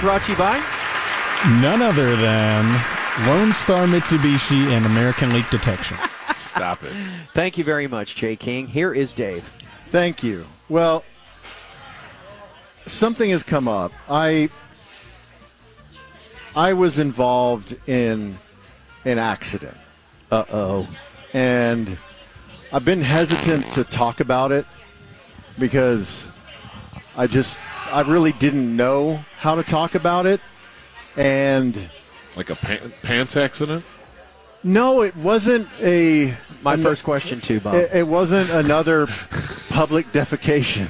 brought to you by none other than Lone Star Mitsubishi and American Leak Detection. Stop it. Thank you very much, Jay King. Here is Dave. Thank you. Well, something has come up. I was involved in an accident. Uh-oh. And I've been hesitant to talk about it because I really didn't know how to talk about it. And like a pants accident? no, it wasn't My first question, too, Bob. It wasn't another public defecation.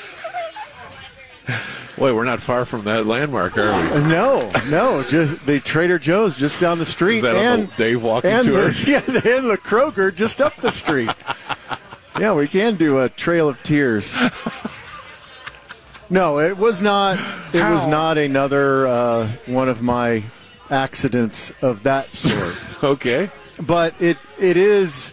Wait, we're not far from that landmark, are we? No, just the Trader Joe's just down the street, Is that on the Dave walking and tour? and the Kroger just up the street. Yeah, we can do a Trail of Tears. No, it was not. It was not another one of my accidents of that sort. Okay. But it is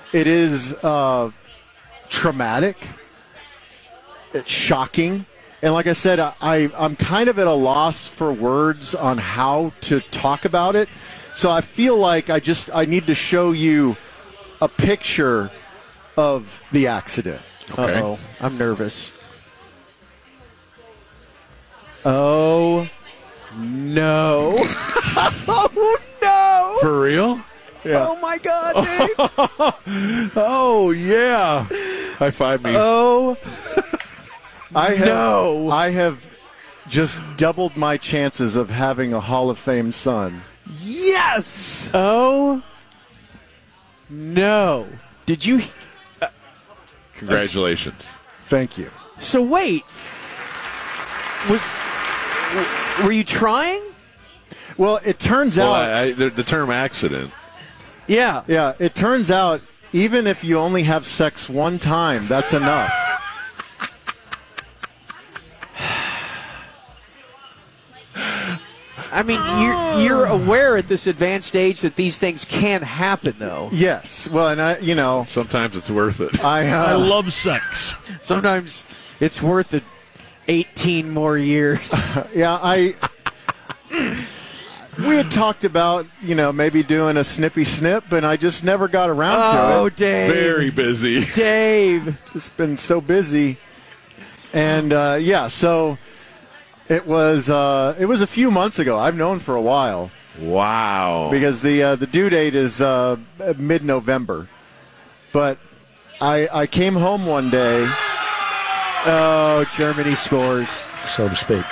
traumatic. It's shocking. And like I said, I'm kind of at a loss for words on how to talk about it. So I feel like I need to show you a picture of the accident. Okay. Uh-oh. I'm nervous. Oh, no. Oh, no. For real? Yeah. Oh, my God, Dave. Oh, yeah. High five me. Oh, I no. have just doubled my chances of having a Hall of Fame son. yes. Oh, no. Did you? Congratulations. Thank you. So, wait. Were you trying? Well, it turns Well, out. the term accident. Yeah. Yeah, it turns out even if you only have sex one time, that's enough. I mean, you're aware at this advanced age that these things can happen, though. Yes. Well, and Sometimes it's worth it. I love sex. Sometimes it's worth it 18 more years. yeah, we had talked about, maybe doing a snippy snip, and I just never got around to Oh, it. Dave. Very busy. Dave. Just been so busy. And, so it was a few months ago. I've known for a while. Wow. Because the due date is mid-November. But I came home one day. Oh, Germany scores. So to speak.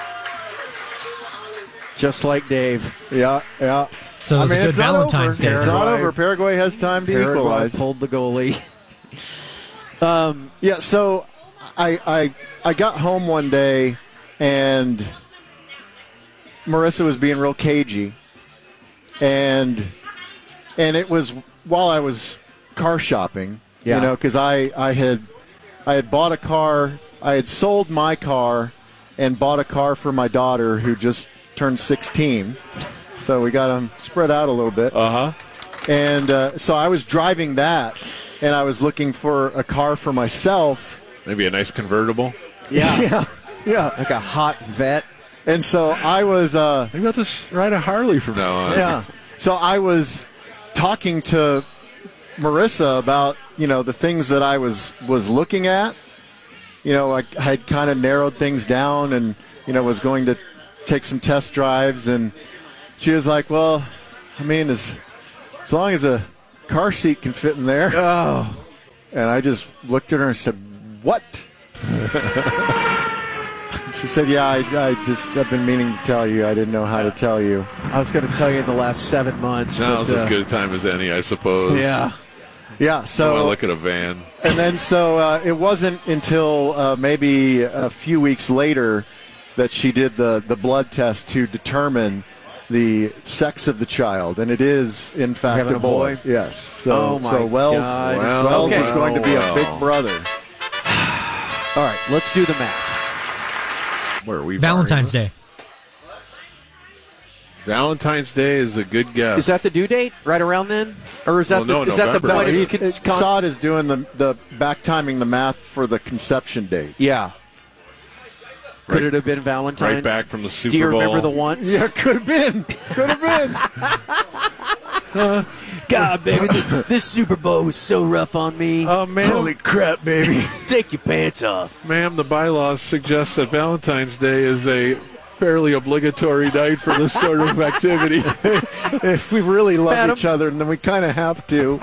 Just like Dave. Yeah. So it was a good it's not Valentine's over. Day. It's not over. Paraguay has time to Paraguay equalize. pulled the goalie. Yeah, so I got home one day, and Marissa was being real cagey. And it was while I was car shopping, because I had bought a car. I had sold my car and bought a car for my daughter who just turned 16. So we got them spread out a little bit. Uh-huh. And so I was driving that, and I was looking for a car for myself. Maybe a nice convertible. Yeah. Yeah. Like a hot vet. And so I was... Maybe I'll just ride a Harley from now on. Yeah. So I was talking to Marissa about, the things that I was looking at. I had kind of narrowed things down and, was going to take some test drives. And she was like, well, I mean, as long as a car seat can fit in there. Oh. And I just looked at her and said, what? She said, yeah, I've been meaning to tell you. I didn't know how to tell you. I was going to tell you in the last 7 months. Now but, it's as good a time as any, I suppose. Yeah. Yeah, I so want to look at a van. And then it wasn't until maybe a few weeks later that she did the blood test to determine the sex of the child, and it is in fact Having a a boy? Yes. So Wells God. Wells Okay. is going to be a big brother. All right, let's do the math. Where are we? Valentine's Day. Valentine's Day is a good guess. Is that the due date? Right around then? Or is that Well, no, is that the November. point? No, Saad is doing the back timing the math for the conception date. Yeah. Could it have been Valentine's? Right back from the Super Do you remember Bowl. the once? Yeah, could have been. Could have been. God, baby, this Super Bowl was so rough on me. Oh, man. Holy crap, baby. Take your pants off. Ma'am, the bylaws suggest that Valentine's Day is a fairly obligatory night for this sort of activity. If we really love Madam? each other, then we kind of have to.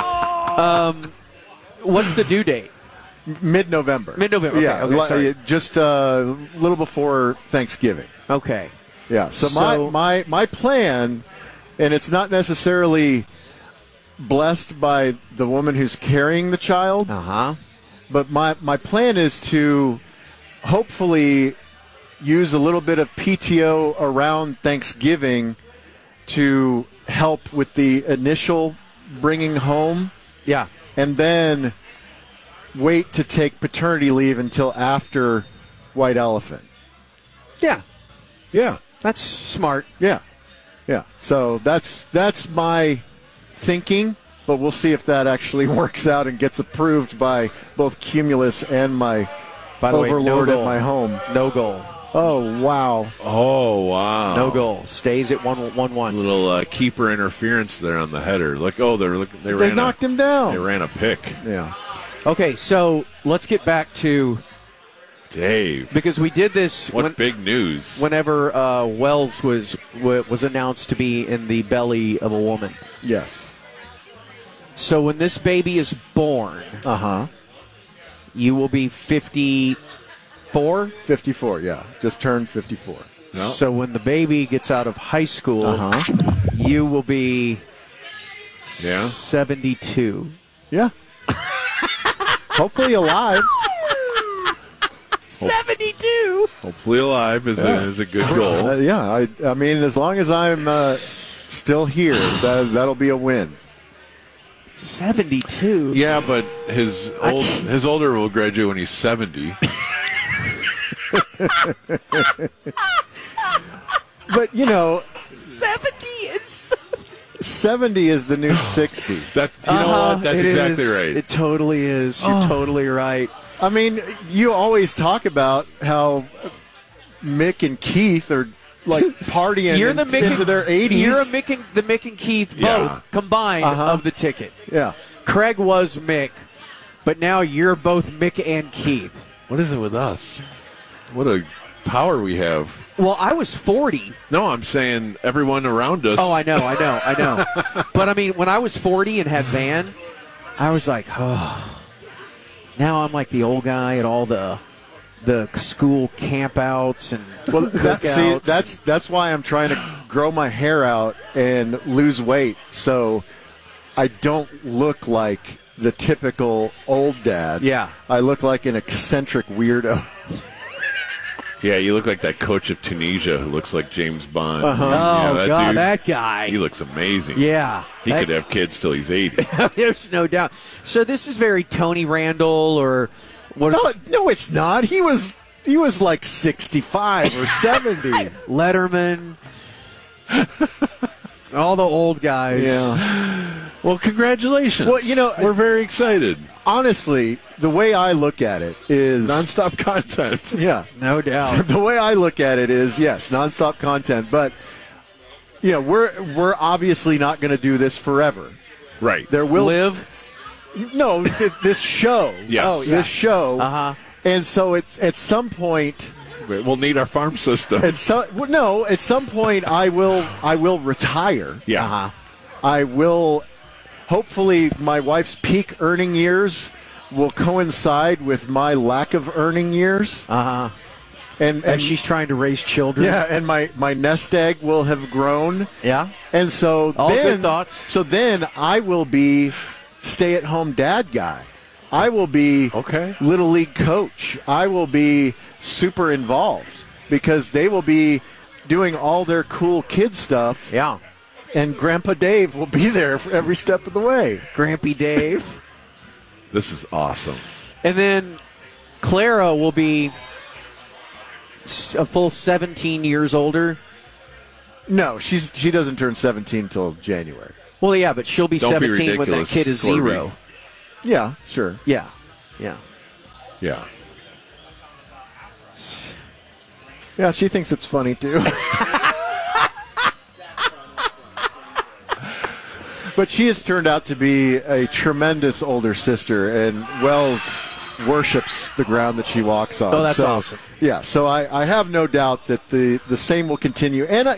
What's the due date? Mid-November. Mid-November, okay, Yeah, okay, sorry. just a little before Thanksgiving. Okay. Yeah. So, So- my plan, and it's not necessarily blessed by the woman who's carrying the child, Uh-huh. but my plan is to hopefully use a little bit of PTO around Thanksgiving to help with the initial bringing home, Yeah. and then wait to take paternity leave until after White Elephant. Yeah. Yeah. That's smart. Yeah. Yeah. So that's my thinking, but we'll see if that actually works out and gets approved by both Cumulus and my By the way, overlord no at goal. my home. No goal. Oh, wow. Oh, wow. No goal. Stays at 1-1. Little keeper interference there on the header. Look, they They knocked him down. They ran a pick. Yeah. Okay, so let's get back to Dave, because we did this what big news. whenever Wells was announced to be in the belly of a woman. Yes. So when this baby is born, Uh-huh. you will be 54. 54, yeah. Just turned 54. No. So when the baby gets out of high school, Uh-huh. you will be Yeah. 72. Yeah. Hopefully alive. 72. Hopefully alive is a good goal. Yeah, I mean, as long as I'm still here, that'll be a win. 72. Yeah, but his older will graduate when he's 70. But, 70 is 70 is the new 60. What? That's exactly right. It totally is. You're totally right. I mean, you always talk about how Mick and Keith are like partying You're the Mick into their 80s. You're the Mick and Keith both Yeah. combined of the ticket. Yeah. Craig was Mick, but now you're both Mick and Keith. What is it with us? What a power we have. Well, I was 40. No, I'm saying everyone around us. Oh, I know. But I mean, when I was 40 and had Van, I was like, oh. Now I'm like the old guy at all the school campouts and cookouts. That's why I'm trying to grow my hair out and lose weight so I don't look like the typical old dad. Yeah. I look like an eccentric weirdo. Yeah, you look like that coach of Tunisia who looks like James Bond. Oh, that God, dude, that guy. He looks amazing. Yeah. He could have kids till he's 80. There's no doubt. So this is very Tony Randall or what? No, it's not. He was like 65 or 70. Letterman. All the old guys. Yeah. Well, congratulations. Well, we're very excited. Honestly, the way I look at it is Nonstop content. Yeah. No doubt. The way I look at it is, yes, nonstop content, but we're obviously not going to do this forever. Right. There will Live. no this show. Yes. Oh, yeah. This show. Uh-huh. And so it's at some point. We'll need our farm system. At some point I will retire. Yeah. Uh-huh. I will. Hopefully, my wife's peak earning years will coincide with my lack of earning years. Uh-huh. And she's trying to raise children. yeah, and my nest egg will have grown. Yeah. And so All then, good thoughts. So then I will be stay-at-home dad guy. I will be little league coach. I will be super involved because they will be doing all their cool kid stuff. Yeah. And Grandpa Dave will be there for every step of the way. Grampy Dave. This is awesome. And then Clara will be a full 17 years older. No, she doesn't turn 17 until January. Well, yeah, but she'll be Don't be 17 when that ridiculous, kid is Corby. 0. Yeah, sure. Yeah. Yeah. Yeah, she thinks it's funny, too. But she has turned out to be a tremendous older sister, and Wells worships the ground that she walks on. Oh, that's awesome. Yeah, so I have no doubt that the same will continue. And,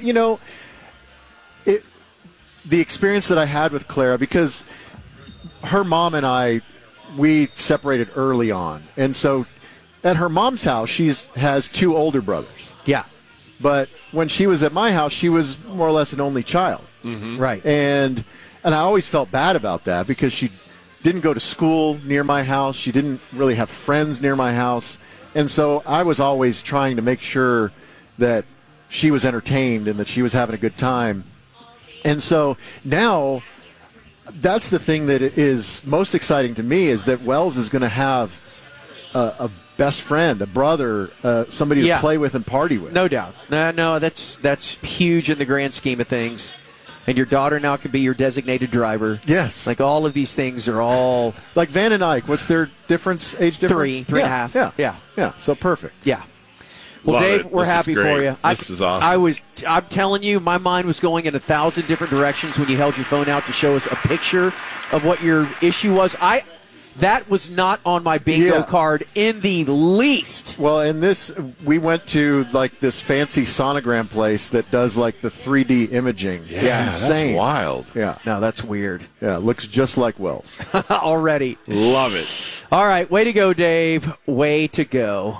the experience that I had with Clara, because her mom and I, we separated early on. And so at her mom's house, she has 2 older brothers. Yeah. But when she was at my house, she was more or less an only child. Mm-hmm. Right. And I always felt bad about that because she didn't go to school near my house. She didn't really have friends near my house. And so I was always trying to make sure that she was entertained and that she was having a good time. And so now that's the thing that is most exciting to me, is that Wells is going to have a best friend, a brother, somebody to play with and party with. No doubt. No, that's huge in the grand scheme of things. And your daughter now can be your designated driver. Yes. Like all of these things are all... Like Van and Ike, what's their difference, age difference? 3 and a half. Yeah, so perfect. Yeah. Well, Love Dave, it. we're This is happy great. for you. This is awesome. I'm telling you, my mind was going in 1,000 different directions when you held your phone out to show us a picture of what your issue was. That was not on my bingo card in the least. Well, we went to like this fancy sonogram place that does like the 3D imaging. Yeah, it's insane. That's wild. Yeah. No, that's weird. Yeah, it looks just like Wells. Already. Love it. All right, way to go, Dave. Way to go.